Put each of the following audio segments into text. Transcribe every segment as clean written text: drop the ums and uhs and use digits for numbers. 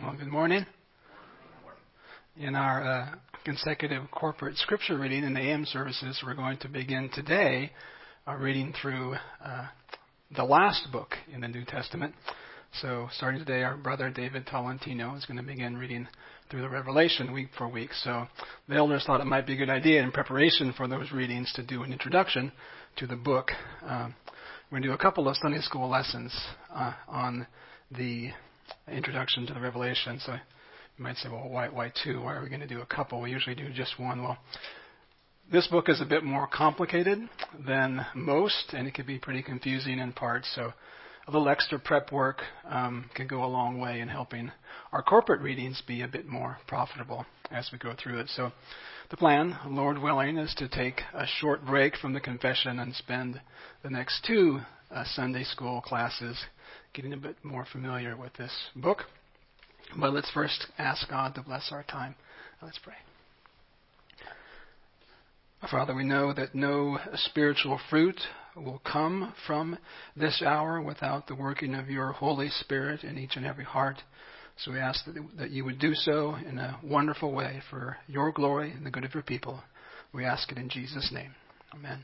Well, good morning. In our consecutive corporate scripture reading in the AM services, we're going to begin today reading through the last book in the New Testament. So starting today, our brother David Tolentino is going to begin reading through the Revelation week for week. So the elders thought it might be a good idea in preparation for those readings to do an introduction to the book. We're going to do a couple of Sunday school lessons on the introduction to the Revelation. So you might say, well, why two? Why are we going to do a couple? We usually do just one. Well, this book is a bit more complicated than most, and it can be pretty confusing in parts. So a little extra prep work can go a long way in helping our corporate readings be a bit more profitable as we go through it. So the plan, Lord willing, is to take a short break from the confession and spend the next two Sunday school classes getting a bit more familiar with this book. But let's first ask God to bless our time. Let's pray. Father, we know that no spiritual fruit will come from this hour without the working of your Holy Spirit in each and every heart. So we ask that you would do so in a wonderful way for your glory and the good of your people. We ask it in Jesus' name. Amen.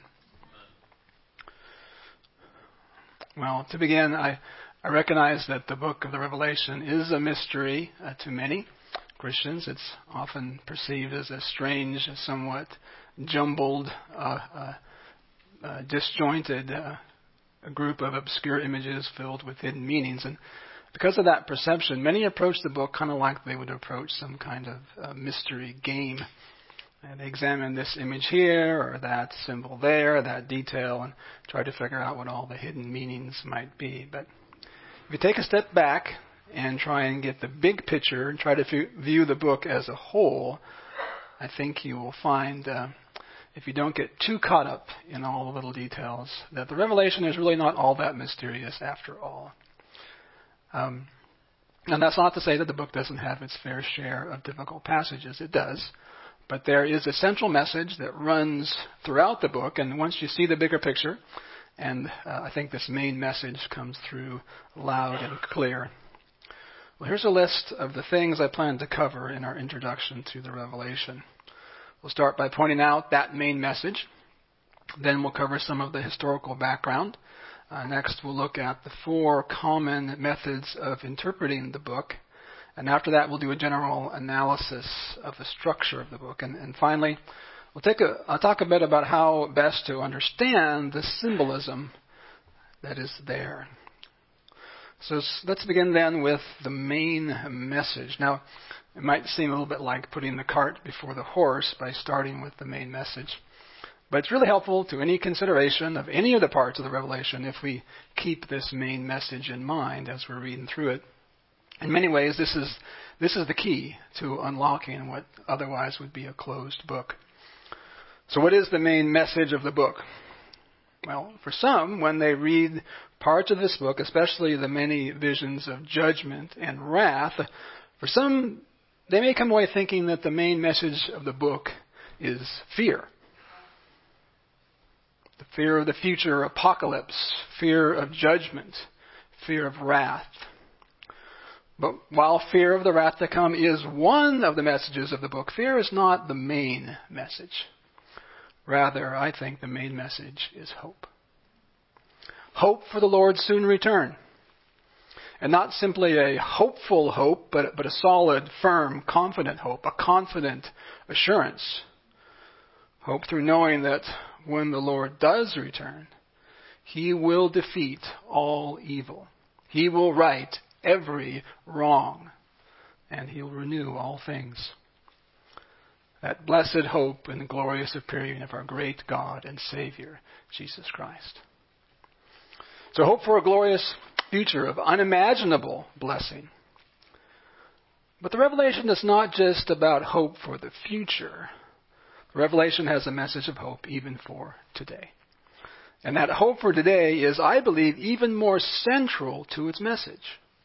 Well, to begin, I recognize that the book of the Revelation is a mystery to many Christians. It's often perceived as a strange, somewhat jumbled, disjointed group of obscure images filled with hidden meanings. And because of that perception, many approach the book kind of like they would approach some kind of mystery game. And they examine this image here or that symbol there, that detail, and try to figure out what all the hidden meanings might be. But if you take a step back and try and get the big picture and try to view the book as a whole, I think you will find, if you don't get too caught up in all the little details, that the Revelation is really not all that mysterious after all. And that's not to say that the book doesn't have its fair share of difficult passages. It does. But there is a central message that runs throughout the book, and once you see the bigger picture, and I think this main message comes through loud and clear. Well, here's a list of the things I plan to cover in our introduction to the Revelation. We'll start by pointing out that main message. Then we'll cover some of the historical background. Next, we'll look at the four common methods of interpreting the book. And after that, we'll do a general analysis of the structure of the book. And finally, I'll talk a bit about how best to understand the symbolism that is there. So let's begin then with the main message. Now, it might seem a little bit like putting the cart before the horse by starting with the main message. But it's really helpful to any consideration of any of the parts of the Revelation if we keep this main message in mind as we're reading through it. In many ways, this is the key to unlocking what otherwise would be a closed book. So what is the main message of the book? Well, for some, when they read parts of this book, especially the many visions of judgment and wrath, for some, they may come away thinking that the main message of the book is fear. The fear of the future apocalypse, fear of judgment, fear of wrath. But while fear of the wrath to come is one of the messages of the book, fear is not the main message. Rather, I think the main message is hope. Hope for the Lord's soon return. And not simply a hopeful hope, but a solid, firm, confident hope, a confident assurance. Hope through knowing that when the Lord does return, He will defeat all evil. He will right every wrong, and He'll renew all things. That blessed hope in the glorious appearing of our great God and Savior, Jesus Christ. So hope for a glorious future of unimaginable blessing. But the Revelation is not just about hope for the future. The Revelation has a message of hope even for today. And that hope for today is, I believe, even more central to its message.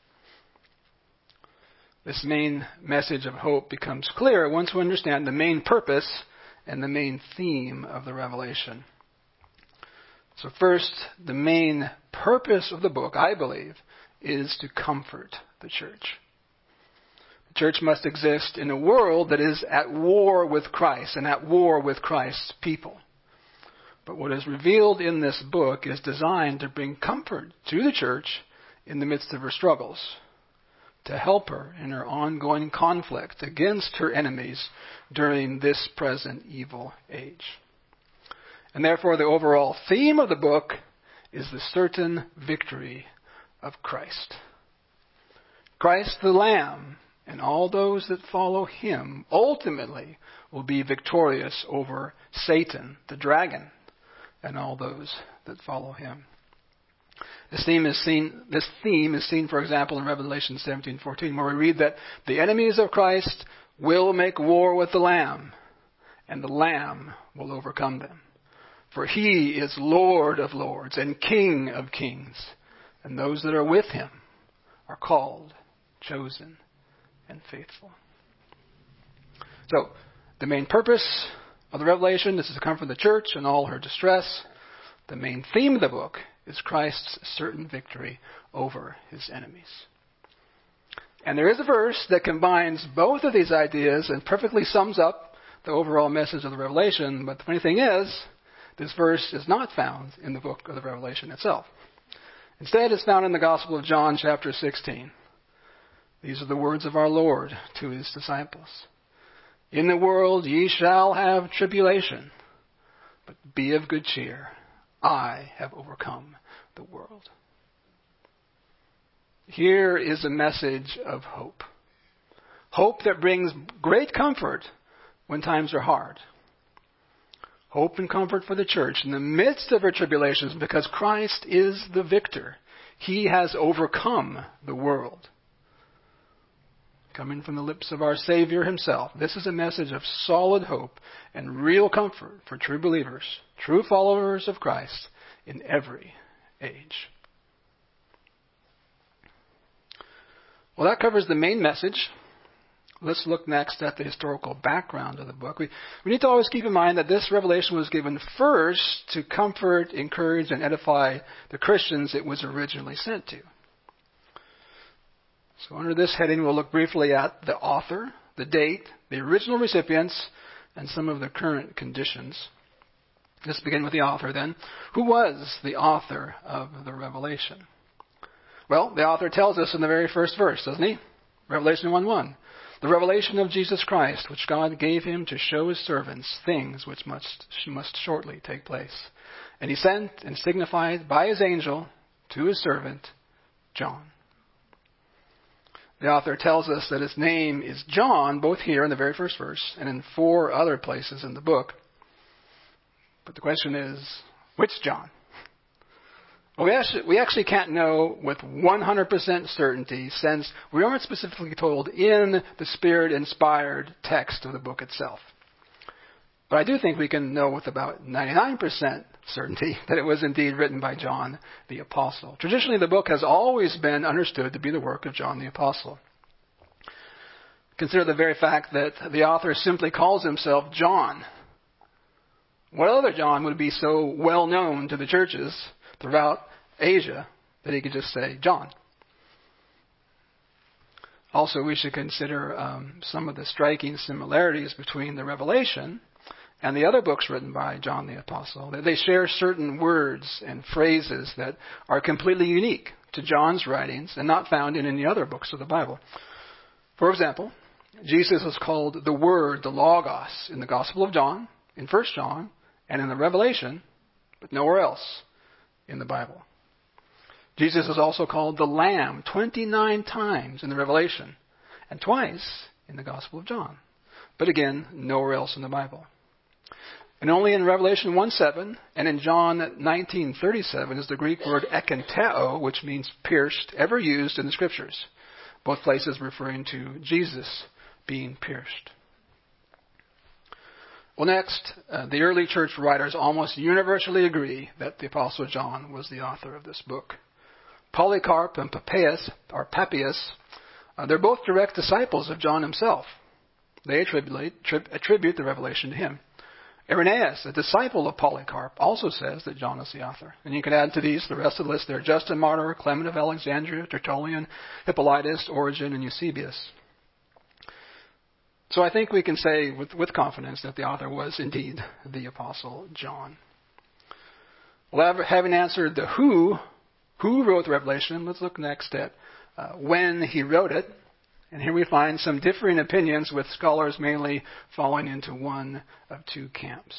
This main message of hope becomes clear once we understand the main purpose and the main theme of the Revelation. So first, the main purpose of the book, I believe, is to comfort the church. church must exist in a world that is at war with Christ and at war with Christ's people. But what is revealed in this book is designed to bring comfort to the church in the midst of her struggles, to help her in her ongoing conflict against her enemies during this present evil age. And therefore, the overall theme of the book is the certain victory of Christ. Christ the Lamb and all those that follow him ultimately will be victorious over Satan, the dragon, and all those that follow him. This theme is seen, for example, in Revelation 17:14, where we read that the enemies of Christ will make war with the Lamb, and the Lamb will overcome them. For he is Lord of lords and King of kings, and those that are with him are called, chosen, and faithful. So, the main purpose of the Revelation is to comfort the church in all her distress. The main theme of the book is Christ's certain victory over his enemies. And there is a verse that combines both of these ideas and perfectly sums up the overall message of the Revelation. But the funny thing is, this verse is not found in the book of the Revelation itself. Instead, it's found in the Gospel of John, chapter 16. These are the words of our Lord to his disciples. In the world ye shall have tribulation, but be of good cheer. I have overcome the world. Here is a message of hope. Hope that brings great comfort when times are hard. Hope and comfort for the church in the midst of her tribulations, because Christ is the victor. He has overcome the world. Coming from the lips of our Savior himself, this is a message of solid hope and real comfort for true believers, true followers of Christ in every age. Well, that covers the main message. Let's look next at the historical background of the book. We need to always keep in mind that this revelation was given first to comfort, encourage, and edify the Christians it was originally sent to. So under this heading, we'll look briefly at the author, the date, the original recipients, and some of the current conditions. Let's begin with the author then. Who was the author of the Revelation? Well, the author tells us in the very first verse, doesn't he? Revelation 1:1. The revelation of Jesus Christ, which God gave him to show his servants things which must shortly take place. And he sent and signified by his angel to his servant, John. The author tells us that his name is John, both here in the very first verse and in 4 other places in the book. But the question is, which John? Well, we actually can't know with 100% certainty, since we aren't specifically told in the Spirit-inspired text of the book itself. But I do think we can know with about 99% certainty that it was indeed written by John the Apostle. Traditionally, the book has always been understood to be the work of John the Apostle. Consider the very fact that the author simply calls himself John. What other John would be so well known to the churches throughout Asia that he could just say John? Also, we should consider some of the striking similarities between the Revelation and the other books written by John the Apostle. They share certain words and phrases that are completely unique to John's writings and not found in any other books of the Bible. For example, Jesus is called the Word, the Logos, in the Gospel of John, in 1 John, and in the Revelation, but nowhere else in the Bible. Jesus is also called the Lamb 29 times in the Revelation and twice in the Gospel of John. But again, nowhere else in the Bible. And only in Revelation 1:7 and in John 19:37 is the Greek word ekenteo, which means pierced, ever used in the Scriptures. Both places referring to Jesus being pierced. Well, next, the early church writers almost universally agree that the Apostle John was the author of this book. Polycarp and Papias, they're both direct disciples of John himself. They attribute the revelation to him. Irenaeus, a disciple of Polycarp, also says that John is the author. And you can add to these the rest of the list there: Justin Martyr, Clement of Alexandria, Tertullian, Hippolytus, Origen, and Eusebius. So I think we can say with confidence that the author was indeed the Apostle John. Well, having answered the who wrote the Revelation, let's look next at when he wrote it. And here we find some differing opinions, with scholars mainly falling into one of two camps.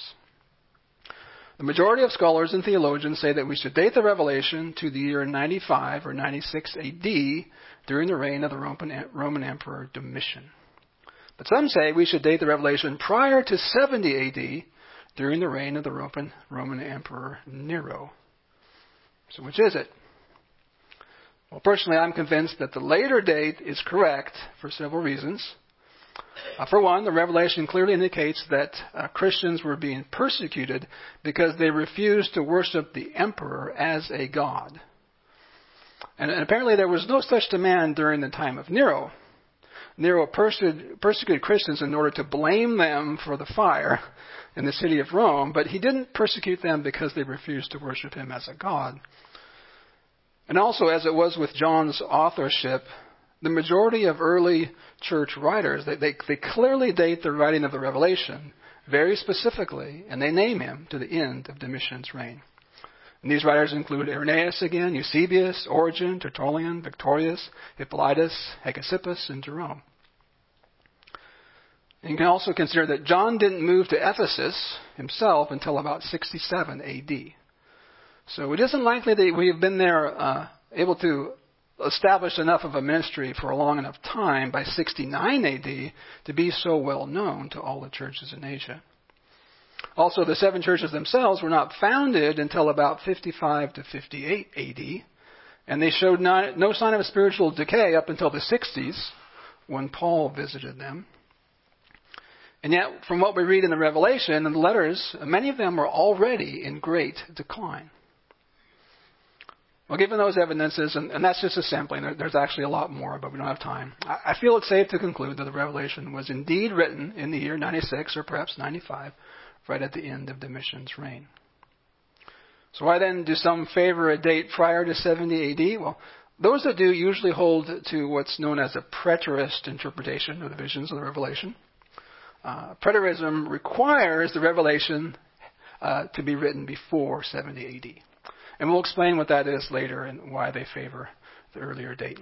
The majority of scholars and theologians say that we should date the Revelation to the year 95 or 96 AD, during the reign of the Roman Emperor Domitian. But some say we should date the Revelation prior to 70 AD, during the reign of the Roman Emperor Nero. So which is it? Well, personally, I'm convinced that the later date is correct for several reasons. For one, the Revelation clearly indicates that Christians were being persecuted because they refused to worship the emperor as a god. And apparently there was no such demand during the time of Nero. Nero persecuted Christians in order to blame them for the fire in the city of Rome, but he didn't persecute them because they refused to worship him as a god. And also, as it was with John's authorship, the majority of early church writers, they clearly date the writing of the Revelation very specifically, and they name him to the end of Domitian's reign. And these writers include Irenaeus again, Eusebius, Origen, Tertullian, Victorius, Hippolytus, Hegesippus, and Jerome. And you can also consider that John didn't move to Ephesus himself until about 67 AD. So it isn't likely that we have been there able to establish enough of a ministry for a long enough time by 69 AD to be so well known to all the churches in Asia. Also, the seven churches themselves were not founded until about 55 to 58 AD, and they showed no sign of a spiritual decay up until the 60s when Paul visited them. And yet, from what we read in the Revelation and the letters, many of them were already in great decline. Well, given those evidences, and that's just a sampling, there's actually a lot more, but we don't have time. I feel it's safe to conclude that the Revelation was indeed written in the year 96 or perhaps 95, right at the end of Domitian's reign. So why then do some favor a date prior to 70 AD? Well, those that do usually hold to what's known as a preterist interpretation of the visions of the Revelation. Preterism requires the Revelation to be written before 70 AD. And we'll explain what that is later and why they favor the earlier date.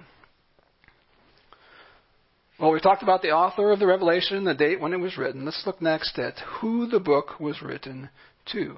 Well, we've talked about the author of the Revelation, the date when it was written. Let's look next at who the book was written to.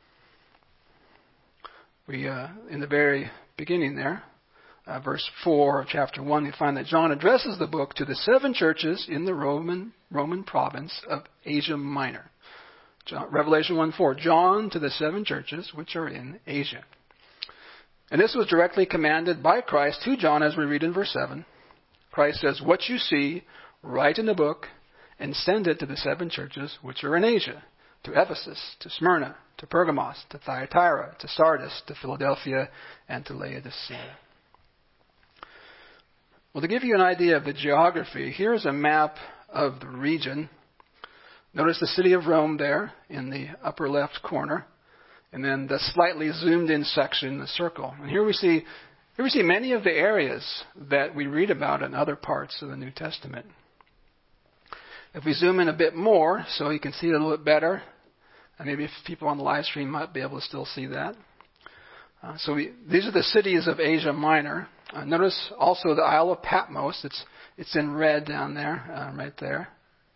We, in the very beginning there, verse 4 of chapter 1, we find that John addresses the book to the seven churches in the Roman province of Asia Minor. Revelation 1:4, John to the seven churches which are in Asia. And this was directly commanded by Christ to John, as we read in verse 7. Christ says, "What you see, write in the book and send it to the seven churches which are in Asia, to Ephesus, to Smyrna, to Pergamos, to Thyatira, to Sardis, to Philadelphia, and to Laodicea." Well, to give you an idea of the geography, here's a map of the region. Notice the city of Rome there in the upper left corner. And then the slightly zoomed in section, the circle. And here we see many of the areas that we read about in other parts of the New Testament. If we zoom in a bit more, so you can see it a little bit better, and maybe if people on the live stream might be able to still see that. These are the cities of Asia Minor. Notice also the Isle of Patmos. It's in red down there, right there.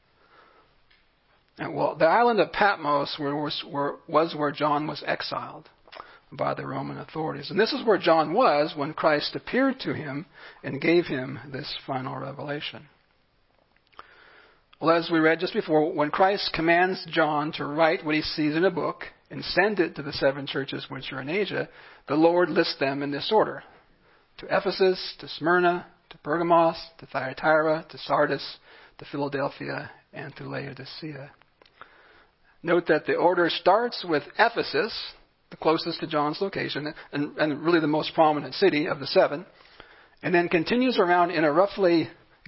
Well, the island of Patmos was where John was exiled by the Roman authorities. And this is where John was when Christ appeared to him and gave him this final revelation. Well, as we read just before, when Christ commands John to write what he sees in a book and send it to the seven churches which are in Asia, the Lord lists them in this order: to Ephesus, to Smyrna, to Pergamos, to Thyatira, to Sardis, to Philadelphia, and to Laodicea. Note that the order starts with Ephesus, the closest to John's location, and really the most prominent city of the seven, and then continues around in a roughly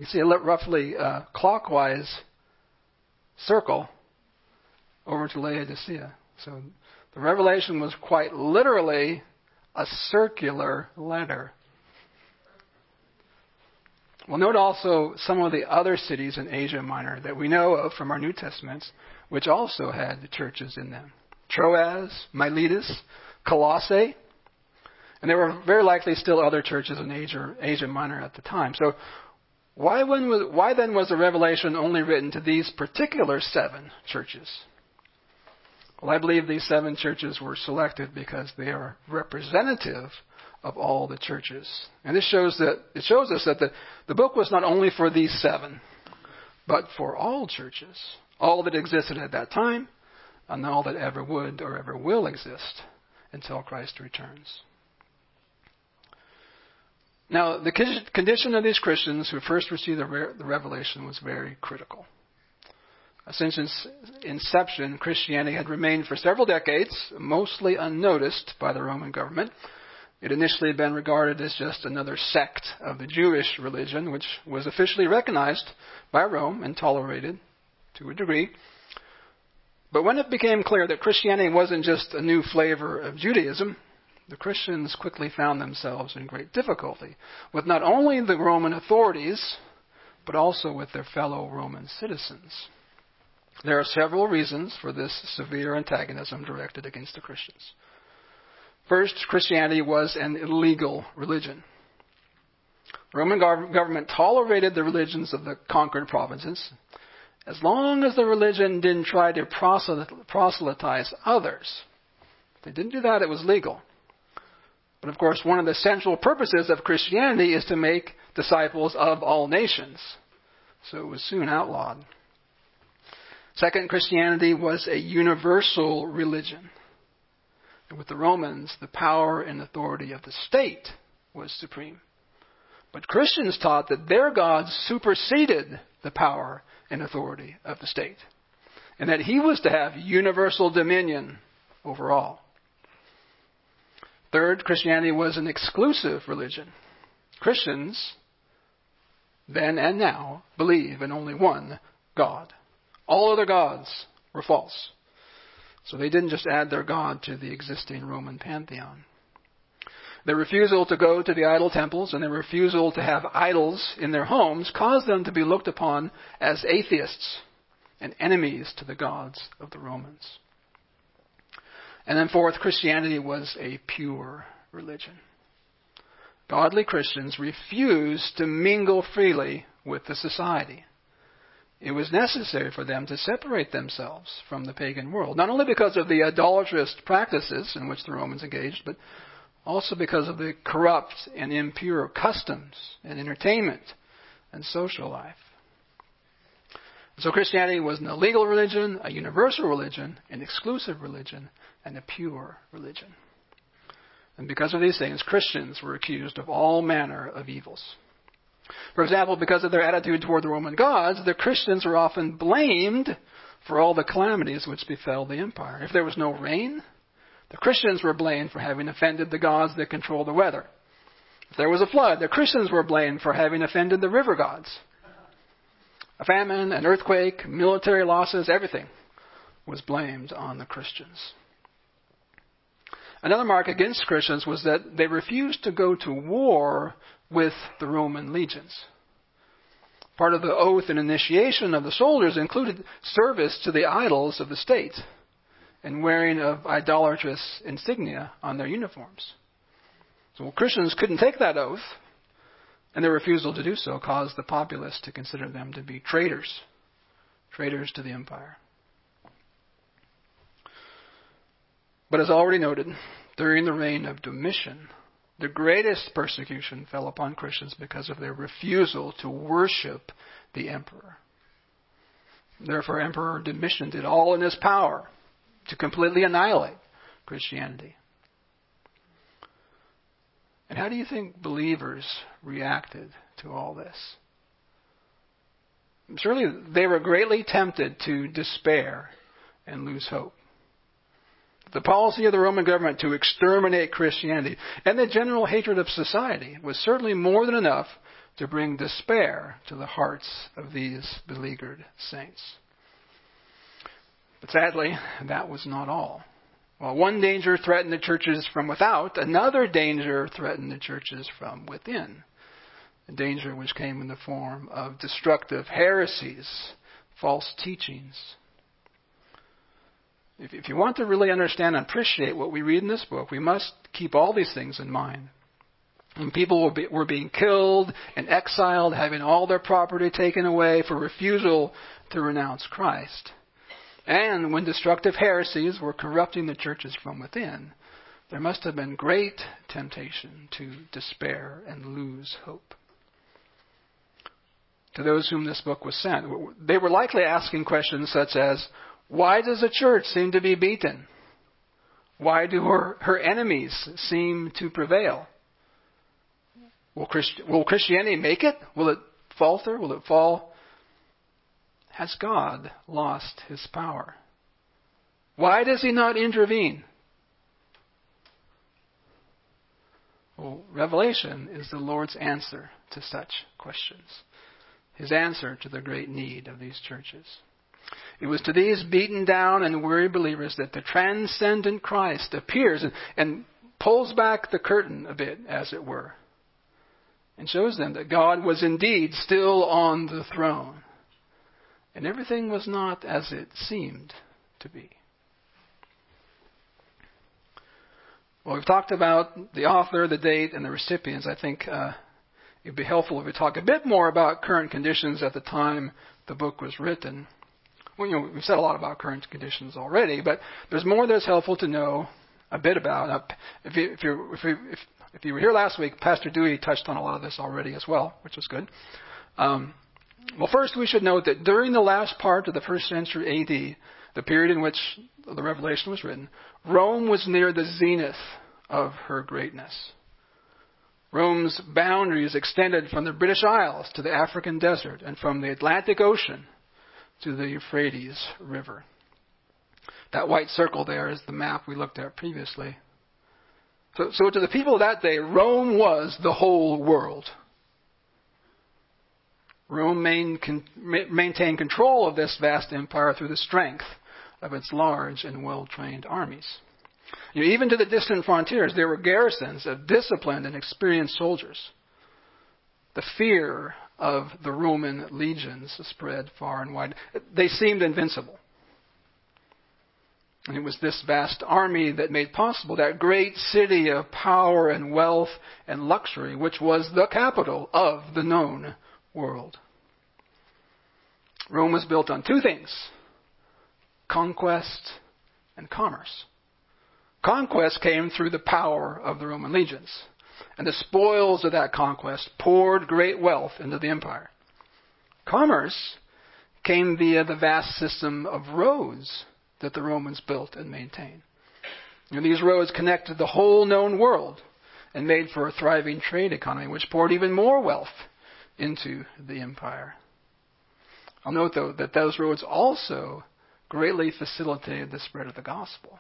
clockwise circle over to Laodicea. So the Revelation was quite literally a circular letter. Well, note also some of the other cities in Asia Minor that we know of from our New Testaments, which also had churches in them. Troas, Miletus, Colossae, and there were very likely still other churches in Asia Minor at the time. So why then was the Revelation only written to these particular 7 churches? Well, I believe these 7 churches were selected because they are representative of all the churches. And it shows us that the book was not only for these 7, but for all churches, all that existed at that time, and all that ever would or ever will exist until Christ returns. Now, the condition of these Christians who first received the revelation was very critical. Since its inception, Christianity had remained for several decades mostly unnoticed by the Roman government. It had initially been regarded as just another sect of the Jewish religion, which was officially recognized by Rome and tolerated to a degree. But when it became clear that Christianity wasn't just a new flavor of Judaism, the Christians quickly found themselves in great difficulty with not only the Roman authorities, but also with their fellow Roman citizens. There are several reasons for this severe antagonism directed against the Christians. First, Christianity was an illegal religion. The Roman government tolerated the religions of the conquered provinces as long as the religion didn't try to proselytize others. If they didn't do that, it was legal. But of course, one of the central purposes of Christianity is to make disciples of all nations. So it was soon outlawed. Second, Christianity was a universal religion. And with the Romans, the power and authority of the state was supreme. But Christians taught that their God superseded the power and authority of the state, and that he was to have universal dominion over all. Third, Christianity was an exclusive religion. Christians, then and now, believe in only one God. All other gods were false. So they didn't just add their God to the existing Roman pantheon. Their refusal to go to the idol temples and their refusal to have idols in their homes caused them to be looked upon as atheists and enemies to the gods of the Romans. And then fourth, Christianity was a pure religion. Godly Christians refused to mingle freely with the society. It was necessary for them to separate themselves from the pagan world, not only because of the idolatrous practices in which the Romans engaged, but also because of the corrupt and impure customs and entertainment and social life. So Christianity was an illegal religion, a universal religion, an exclusive religion, and a pure religion. And because of these things, Christians were accused of all manner of evils. For example, because of their attitude toward the Roman gods, the Christians were often blamed for all the calamities which befell the empire. If there was no rain, the Christians were blamed for having offended the gods that control the weather. If there was a flood, the Christians were blamed for having offended the river gods. A famine, an earthquake, military losses, everything was blamed on the Christians. Another mark against Christians was that they refused to go to war with the Roman legions. Part of the oath and initiation of the soldiers included service to the idols of the state and wearing of idolatrous insignia on their uniforms. So Christians couldn't take that oath, and their refusal to do so caused the populace to consider them to be traitors to the empire. But as already noted, during the reign of Domitian, the greatest persecution fell upon Christians because of their refusal to worship the emperor. Therefore, Emperor Domitian did all in his power to completely annihilate Christianity. And how do you think believers reacted to all this? Surely they were greatly tempted to despair and lose hope. The policy of the Roman government to exterminate Christianity and the general hatred of society was certainly more than enough to bring despair to the hearts of these beleaguered saints. But sadly, that was not all. While one danger threatened the churches from without, another danger threatened the churches from within. a danger which came in the form of destructive heresies, false teachings. If you want to really understand and appreciate what we read in this book, we must keep all these things in mind. When people were being killed and exiled, having all their property taken away for refusal to renounce Christ. And when destructive heresies were corrupting the churches from within, there must have been great temptation to despair and lose hope. To those whom this book was sent, they were likely asking questions such as, why does the church seem to be beaten? Why do her enemies seem to prevail? Will Christianity make it? Will it falter? Will it fall? Has God lost his power? Why does he not intervene? Well, Revelation is the Lord's answer to such questions. His answer to the great need of these churches. It was to these beaten down and weary believers that the transcendent Christ appears and pulls back the curtain a bit, as it were, and shows them that God was indeed still on the throne. And everything was not as it seemed to be. Well, we've talked about the author, the date, and the recipients. I think it'd be helpful if we talk a bit more about current conditions at the time the book was written. Well, we've said a lot about current conditions already, but there's more that's helpful to know a bit about. If you were here last week, Pastor Dewey touched on a lot of this already as well, which was good. Well, first we should note that during the last part of the first century A.D., the period in which the Revelation was written, Rome was near the zenith of her greatness. Rome's boundaries extended from the British Isles to the African desert and from the Atlantic Ocean to the Euphrates River. That white circle there is the map we looked at previously. So to the people of that day, Rome was the whole world. Rome maintained control of this vast empire through the strength of its large and well-trained armies. Even to the distant frontiers, there were garrisons of disciplined and experienced soldiers. The fear of the Roman legions spread far and wide. They seemed invincible. And it was this vast army that made possible that great city of power and wealth and luxury, which was the capital of the known world. Rome was built on two things: conquest and commerce. Conquest came through the power of the Roman legions, and the spoils of that conquest poured great wealth into the empire. Commerce came via the vast system of roads that the Romans built and maintained. These roads connected the whole known world and made for a thriving trade economy, which poured even more wealth into the empire. I'll note, though, that those roads also greatly facilitated the spread of the gospel.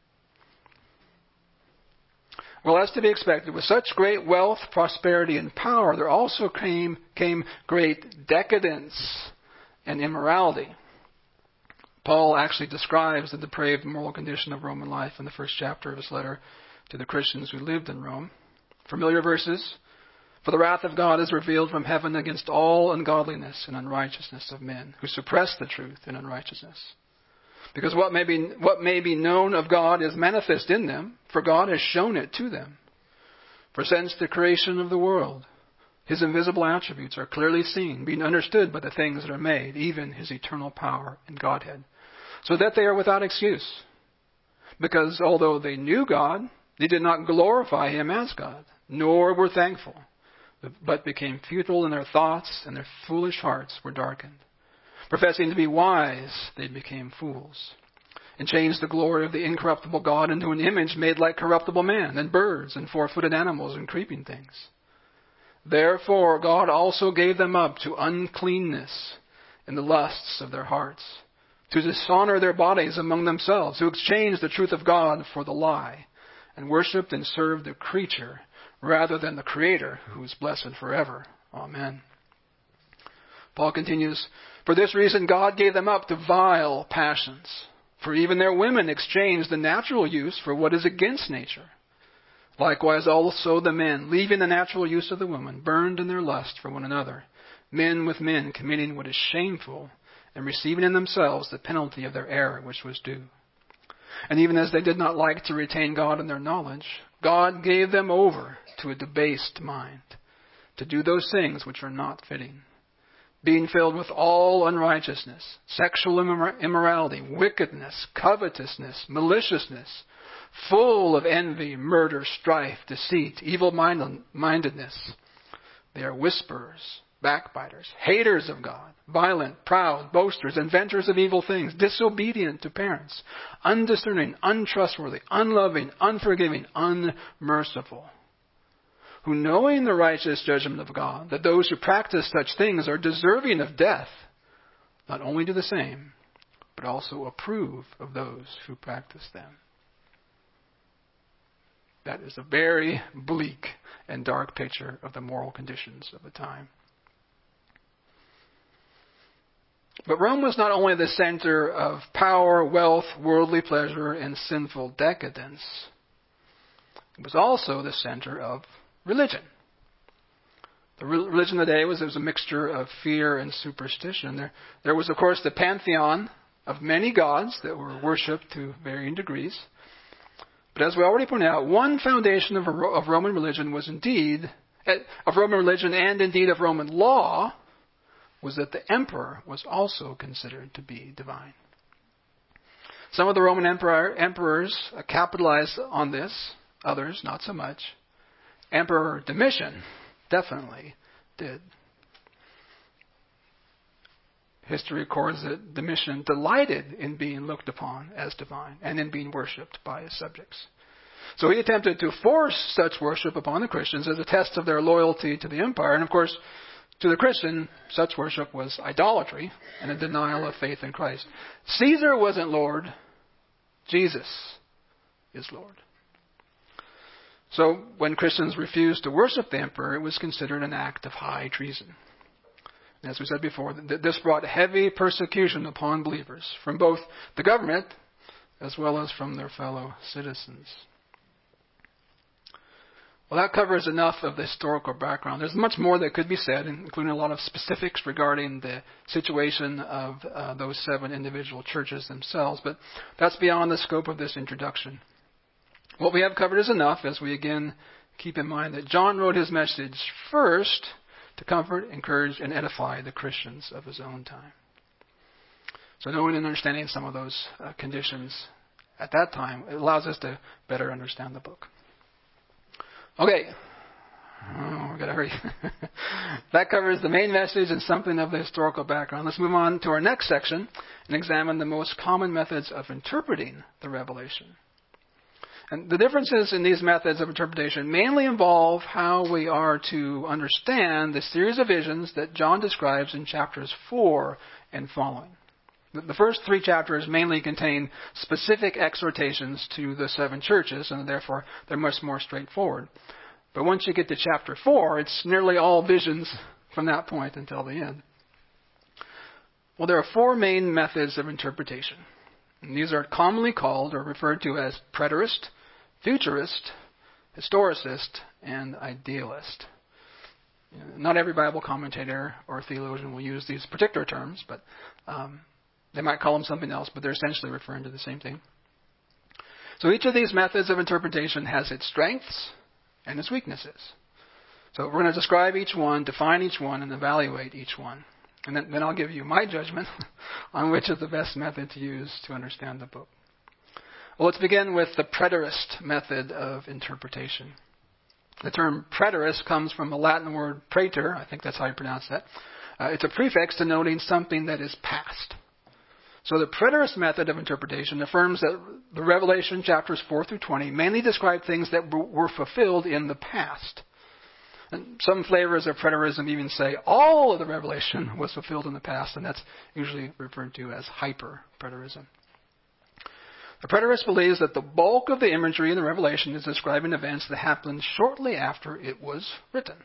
Well, as to be expected, with such great wealth, prosperity, and power, there also came great decadence and immorality. Paul actually describes the depraved moral condition of Roman life in the first chapter of his letter to the Christians who lived in Rome. Familiar verses. For the wrath of God is revealed from heaven against all ungodliness and unrighteousness of men who suppress the truth in unrighteousness. Because what may be known of God is manifest in them, for God has shown it to them. For since the creation of the world, His invisible attributes are clearly seen, being understood by the things that are made, even His eternal power and Godhead, so that they are without excuse. Because although they knew God, they did not glorify Him as God, nor were thankful, but became futile in their thoughts, and their foolish hearts were darkened. Professing to be wise, they became fools, and changed the glory of the incorruptible God into an image made like corruptible man, and birds, and four-footed animals, and creeping things. Therefore God also gave them up to uncleanness in the lusts of their hearts, to dishonor their bodies among themselves, who exchanged the truth of God for the lie, and worshipped and served the creature rather than the Creator, who is blessed forever. Amen. Paul continues, for this reason God gave them up to vile passions, for even their women exchanged the natural use for what is against nature. Likewise also the men, leaving the natural use of the woman, burned in their lust for one another, men with men committing what is shameful, and receiving in themselves the penalty of their error which was due. And even as they did not like to retain God in their knowledge, God gave them over to a debased mind, to do those things which are not fitting, being filled with all unrighteousness, sexual immorality, wickedness, covetousness, maliciousness, full of envy, murder, strife, deceit, evil-mindedness. They are whisperers, backbiters, haters of God, violent, proud, boasters, inventors of evil things, disobedient to parents, undiscerning, untrustworthy, unloving, unforgiving, unmerciful, who, knowing the righteous judgment of God, that those who practice such things are deserving of death, not only do the same, but also approve of those who practice them. That is a very bleak and dark picture of the moral conditions of the time. But Rome was not only the center of power, wealth, worldly pleasure, and sinful decadence. It was also the center of religion. The religion of the day was a mixture of fear and superstition. There was, of course, the pantheon of many gods that were worshipped to varying degrees. But as we already pointed out, one foundation of Roman religion was indeed, of Roman religion and indeed of Roman law, was that the emperor was also considered to be divine. Some of the Roman emperors capitalized on this, others not so much. Emperor Domitian definitely did. History records that Domitian delighted in being looked upon as divine and in being worshipped by his subjects. So he attempted to force such worship upon the Christians as a test of their loyalty to the empire. And of course, to the Christian, such worship was idolatry and a denial of faith in Christ. Caesar wasn't Lord. Jesus is Lord. So when Christians refused to worship the emperor, it was considered an act of high treason. As we said before, this brought heavy persecution upon believers from both the government as well as from their fellow citizens. Well, that covers enough of the historical background. There's much more that could be said, including a lot of specifics regarding the situation of those 7 individual churches themselves, but that's beyond the scope of this introduction. What we have covered is enough as we again keep in mind that John wrote his message first to comfort, encourage, and edify the Christians of his own time. So knowing and understanding some of those conditions at that time, it allows us to better understand the book. Okay. We've got to hurry. That covers the main message and something of the historical background. Let's move on to our next section and examine the most common methods of interpreting the Revelation. And the differences in these methods of interpretation mainly involve how we are to understand the series of visions that John describes in chapters 4 and following. The first 3 chapters mainly contain specific exhortations to the 7 churches, and therefore they're much more straightforward. But once you get to chapter 4, it's nearly all visions from that point until the end. Well, there are 4 main methods of interpretation. And these are commonly called or referred to as preterist, futurist, historicist, and idealist. Not every Bible commentator or theologian will use these particular terms, but they might call them something else, but they're essentially referring to the same thing. So each of these methods of interpretation has its strengths and its weaknesses. So we're going to describe each one, define each one, and evaluate each one. And then I'll give you my judgment on which is the best method to use to understand the book. Well, let's begin with the preterist method of interpretation. The term preterist comes from the Latin word praeter. I think that's how you pronounce that. It's a prefix denoting something that is past. So the preterist method of interpretation affirms that the Revelation chapters 4 through 20 mainly describe things that were fulfilled in the past. And some flavors of preterism even say all of the Revelation was fulfilled in the past, and that's usually referred to as hyper-preterism. The preterist believes that the bulk of the imagery in the Revelation is describing events that happened shortly after it was written.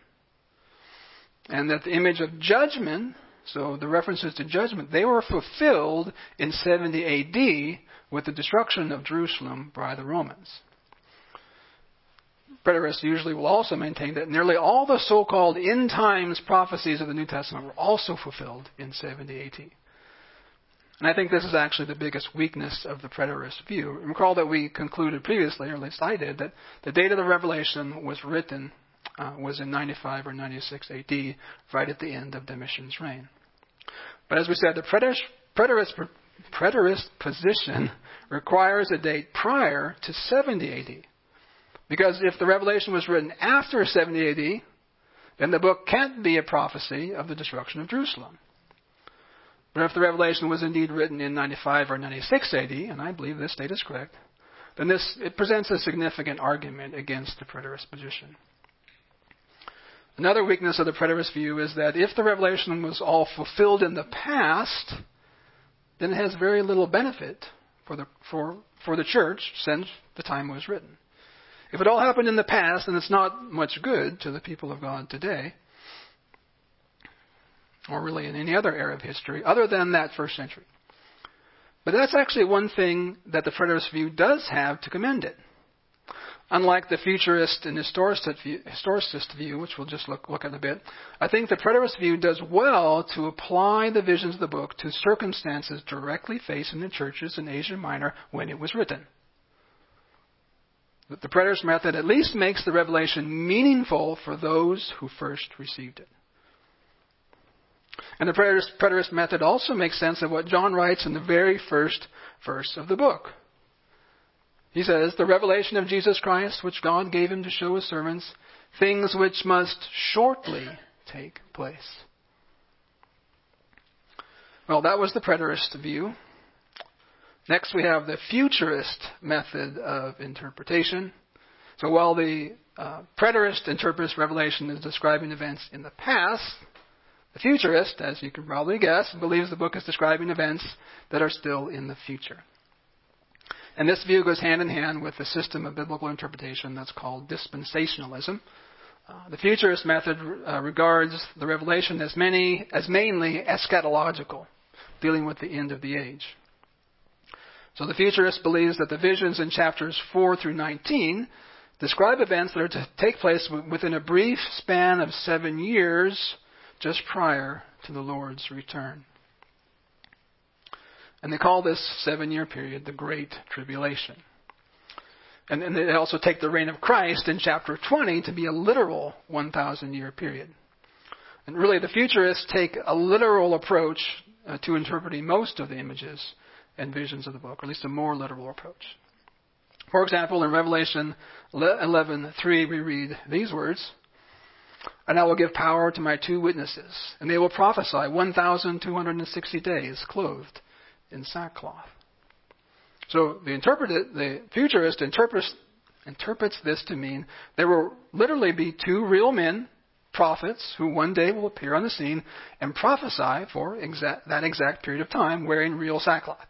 And that the image of judgment, so the references to judgment, they were fulfilled in 70 A.D. with the destruction of Jerusalem by the Romans. preterists usually will also maintain that nearly all the so-called end times prophecies of the New Testament were also fulfilled in 70 AD. And I think this is actually the biggest weakness of the preterist view. Recall that we concluded previously, or at least I did, that the date of the Revelation was written was in 95 or 96 AD, right at the end of Domitian's reign. But as we said, the preterist position requires a date prior to 70 AD. Because if the Revelation was written after 70 AD, then the book can't be a prophecy of the destruction of Jerusalem. But if the Revelation was indeed written in 95 or 96 AD, and I believe this date is correct, then it presents a significant argument against the preterist position. Another weakness of the preterist view is that if the Revelation was all fulfilled in the past, then it has very little benefit for the church since the time it was written. If it all happened in the past, then it's not much good to the people of God today, or really in any other era of history, other than that first century. But that's actually one thing that the preterist view does have to commend it. Unlike the futurist and historicist view, which we'll just look at in a bit, I think the preterist view does well to apply the visions of the book to circumstances directly facing the churches in Asia Minor when it was written. The preterist method at least makes the revelation meaningful for those who first received it. And the preterist method also makes sense of what John writes in the very first verse of the book. He says, the revelation of Jesus Christ, which God gave him to show his servants, things which must shortly take place. Well, that was the preterist view. Next, we have the futurist method of interpretation. So while the preterist interprets Revelation as describing events in the past, the futurist, as you can probably guess, believes the book is describing events that are still in the future. And this view goes hand in hand with the system of biblical interpretation that's called dispensationalism. The futurist method regards the Revelation as mainly eschatological, dealing with the end of the age. So the futurist believes that the visions in chapters 4 through 19 describe events that are to take place within a brief span of 7 years just prior to the Lord's return. And they call this 7-year period the Great Tribulation. And they also take the reign of Christ in chapter 20 to be a literal 1,000-year period. And really the futurists take a literal approach to interpreting most of the images and visions of the book, or at least a more literal approach. For example, in Revelation 11:3 we read these words, "And I will give power to my 2 witnesses, and they will prophesy 1,260 days, clothed in sackcloth." So the futurist interprets this to mean there will literally be 2 real men, prophets, who one day will appear on the scene and prophesy for that exact period of time wearing real sackcloth.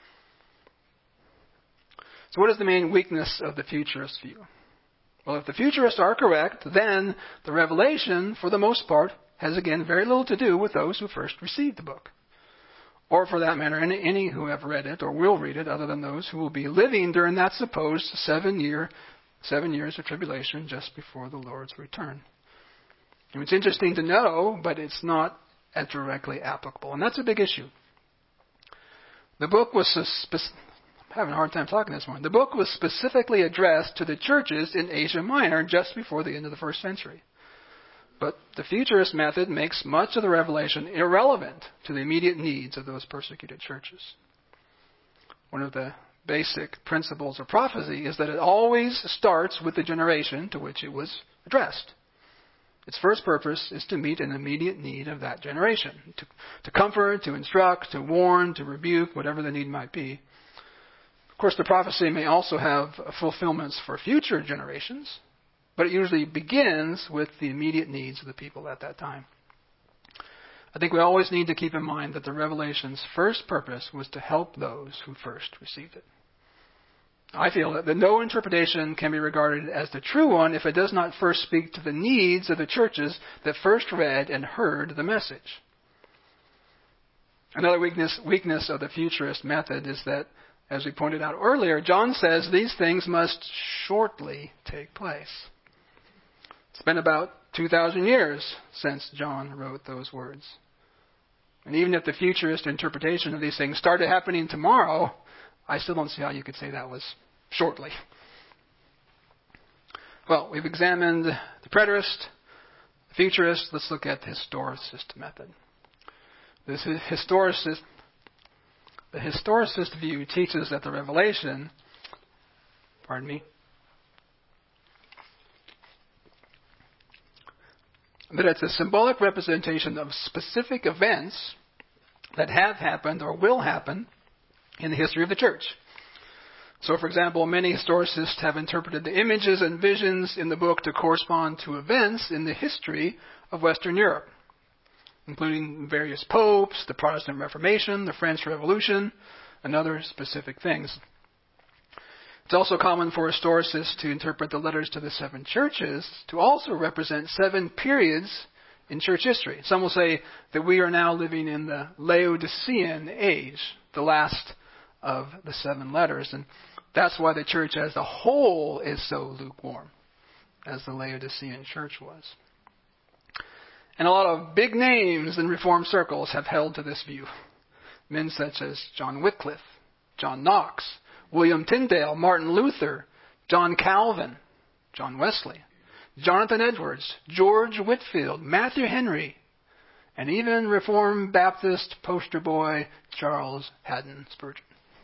So what is the main weakness of the futurist view? Well, if the futurists are correct, then the Revelation, for the most part, has again very little to do with those who first received the book. Or for that matter, any who have read it or will read it, other than those who will be living during that supposed 7 years of tribulation just before the Lord's return. And it's interesting to know, but it's not as directly applicable. And that's a big issue. The book was I'm having a hard time talking this morning. The book was specifically addressed to the churches in Asia Minor just before the end of the first century. But the futurist method makes much of the revelation irrelevant to the immediate needs of those persecuted churches. One of the basic principles of prophecy is that it always starts with the generation to which it was addressed. Its first purpose is to meet an immediate need of that generation, to comfort, to instruct, to warn, to rebuke, whatever the need might be. Of course, the prophecy may also have fulfillments for future generations, but it usually begins with the immediate needs of the people at that time. I think we always need to keep in mind that the Revelation's first purpose was to help those who first received it. I feel that no interpretation can be regarded as the true one if it does not first speak to the needs of the churches that first read and heard the message. Another weakness of the futurist method is that, as we pointed out earlier, John says these things must shortly take place. It's been about 2,000 years since John wrote those words. And even if the futurist interpretation of these things started happening tomorrow, I still don't see how you could say that was shortly. Well, we've examined the preterist, the futurist. Let's look at the historicist method. The historicist view teaches that the revelation, that it's a symbolic representation of specific events that have happened or will happen in the history of the church. So, for example, many historicists have interpreted the images and visions in the book to correspond to events in the history of Western Europe, including various popes, the Protestant Reformation, the French Revolution, and other specific things. It's also common for historicists to interpret the letters to the seven churches to also represent 7 periods in church history. Some will say that we are now living in the Laodicean age, the last of the 7 letters. And that's why the church as a whole is so lukewarm, as the Laodicean church was. And a lot of big names in Reformed circles have held to this view. Men such as John Wycliffe, John Knox, William Tyndale, Martin Luther, John Calvin, John Wesley, Jonathan Edwards, George Whitefield, Matthew Henry, and even Reformed Baptist poster boy Charles Haddon Spurgeon.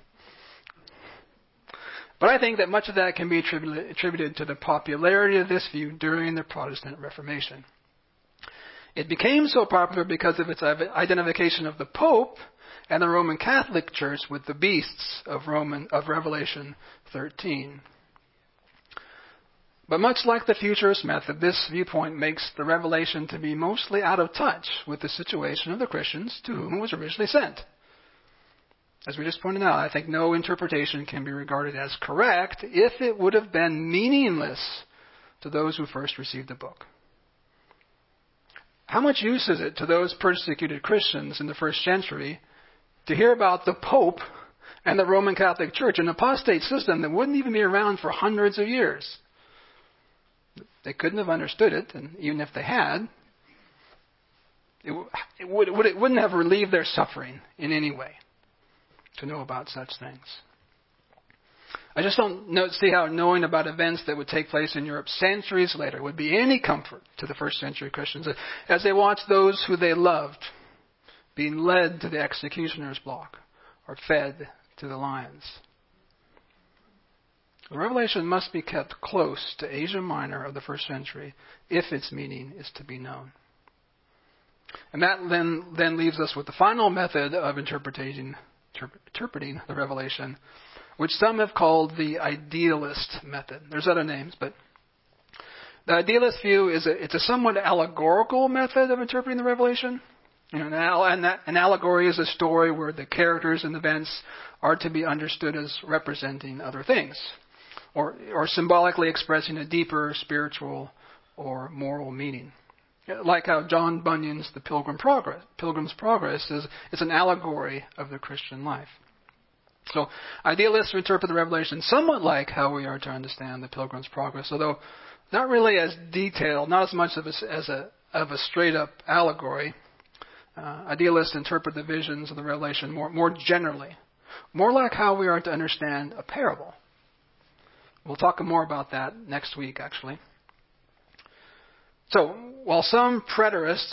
But I think that much of that can be attributed to the popularity of this view during the Protestant Reformation. It became so popular because of its identification of the Pope and the Roman Catholic Church with the beasts of Revelation 13. But much like the futurist method, this viewpoint makes the revelation to be mostly out of touch with the situation of the Christians to whom it was originally sent. As we just pointed out, I think no interpretation can be regarded as correct if it would have been meaningless to those who first received the book. How much use is it to those persecuted Christians in the first century to hear about the Pope and the Roman Catholic Church, an apostate system that wouldn't even be around for hundreds of years? They couldn't have understood it, and even if they had, it wouldn't have relieved their suffering in any way to know about such things. I just don't see how knowing about events that would take place in Europe centuries later would be any comfort to the first century Christians as they watched those who they loved being led to the executioner's block or fed to the lions. The revelation must be kept close to Asia Minor of the first century if its meaning is to be known. And that then leaves us with the final method of interpreting the revelation, which some have called the idealist method. There's other names, but the idealist view it's a somewhat allegorical method of interpreting the revelation. An allegory is a story where the characters and events are to be understood as representing other things, or symbolically expressing a deeper spiritual or moral meaning. Like how John Bunyan's The Pilgrim's Progress is an allegory of the Christian life. So idealists interpret the revelation somewhat like how we are to understand the Pilgrim's Progress, although not really as detailed, not as much of a straight-up allegory. Idealists interpret the visions of the revelation more generally, more like how we are to understand a parable. We'll talk more about that next week, actually. So, while the preterist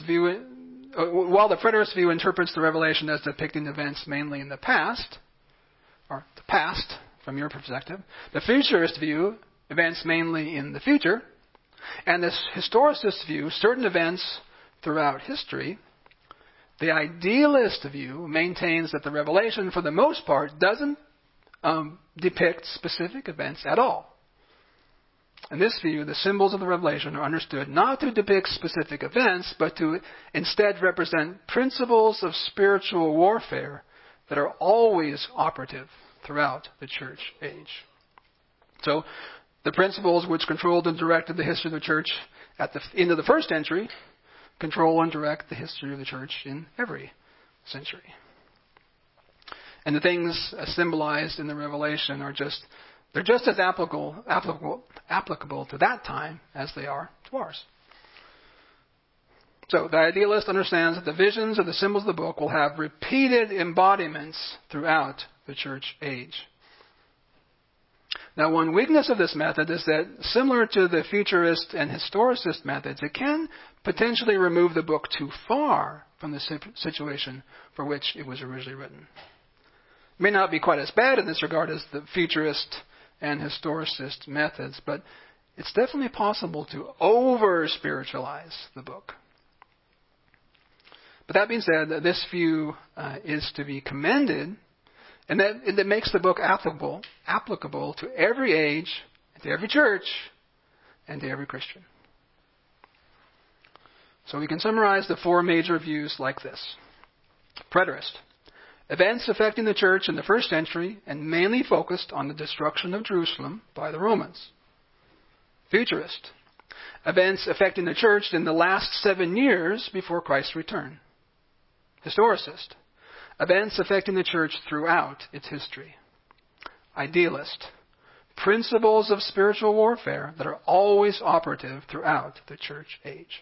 view interprets the revelation as depicting events mainly in the past, or the past from your perspective, the futurist view events mainly in the future, and this historicist view certain events throughout history, the idealist view maintains that the revelation, for the most part, doesn't depict specific events at all. In this view, the symbols of the revelation are understood not to depict specific events, but to instead represent principles of spiritual warfare that are always operative throughout the church age. So, the principles which controlled and directed the history of the church at the end of the first century control and direct the history of the church in every century. And the things symbolized in the revelation are just They're just as applicable to that time as they are to ours. So the idealist understands that the visions of the symbols of the book will have repeated embodiments throughout the church age. Now, one weakness of this method is that, similar to the futurist and historicist methods, it can potentially remove the book too far from the situation for which it was originally written. It may not be quite as bad in this regard as the futurist and historicist methods, but it's definitely possible to over-spiritualize the book. But that being said, this view is to be commended, and that makes the book applicable to every age, to every church, and to every Christian. So we can summarize the four major views like this. Preterist. Events affecting the church in the first century and mainly focused on the destruction of Jerusalem by the Romans. Futurist. Events affecting the church in the last 7 years before Christ's return. Historicist. Events affecting the church throughout its history. Idealist. Principles of spiritual warfare that are always operative throughout the church age.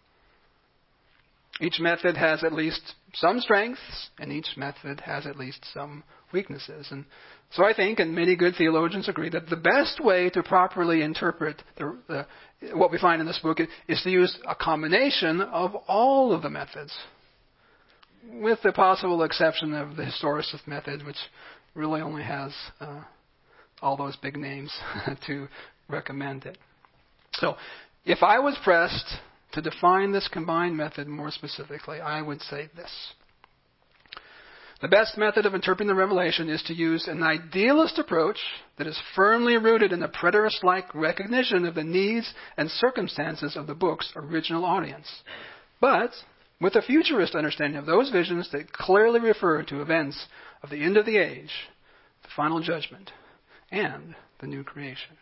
Each method has at least some strengths, and each method has at least some weaknesses. And so I think, and many good theologians agree, that the best way to properly interpret what we find in this book is to use a combination of all of the methods, with the possible exception of the historicist method, which really only has all those big names to recommend it. So, if I was pressed to define this combined method more specifically, I would say this. The best method of interpreting the Revelation is to use an idealist approach that is firmly rooted in the preterist-like recognition of the needs and circumstances of the book's original audience, but with a futurist understanding of those visions that clearly refer to events of the end of the age, the final judgment, and the new creation.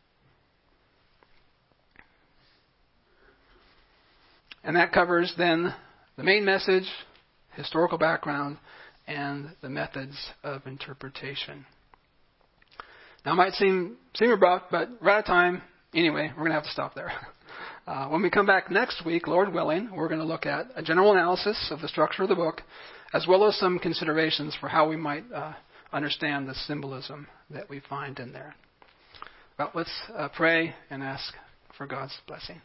And that covers then the main message, historical background, and the methods of interpretation. Now it might seem abrupt, but we're out of time. Anyway, we're going to have to stop there. When we come back next week, Lord willing, we're going to look at a general analysis of the structure of the book, as well as some considerations for how we might understand the symbolism that we find in there. Well, let's pray and ask for God's blessing.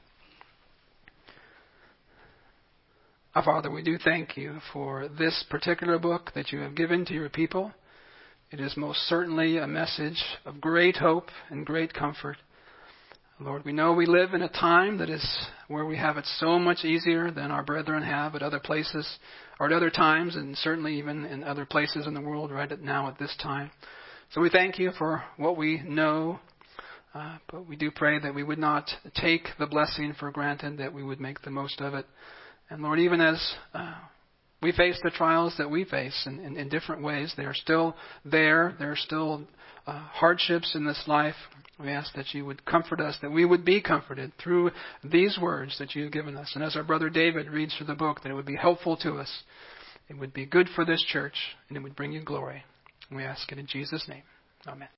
Our Father, we do thank you for this particular book that you have given to your people. It is most certainly a message of great hope and great comfort. Lord, we know we live in a time that is where we have it so much easier than our brethren have at other places or at other times, and certainly even in other places in the world right now at this time. So we thank you for what we know, but we do pray that we would not take the blessing for granted, that we would make the most of it. And Lord, even as we face the trials that we face in different ways, they are still there. There are still hardships in this life. We ask that you would comfort us, that we would be comforted through these words that you have given us. And as our brother David reads through the book, that it would be helpful to us. It would be good for this church, and it would bring you glory. And we ask it in Jesus' name. Amen.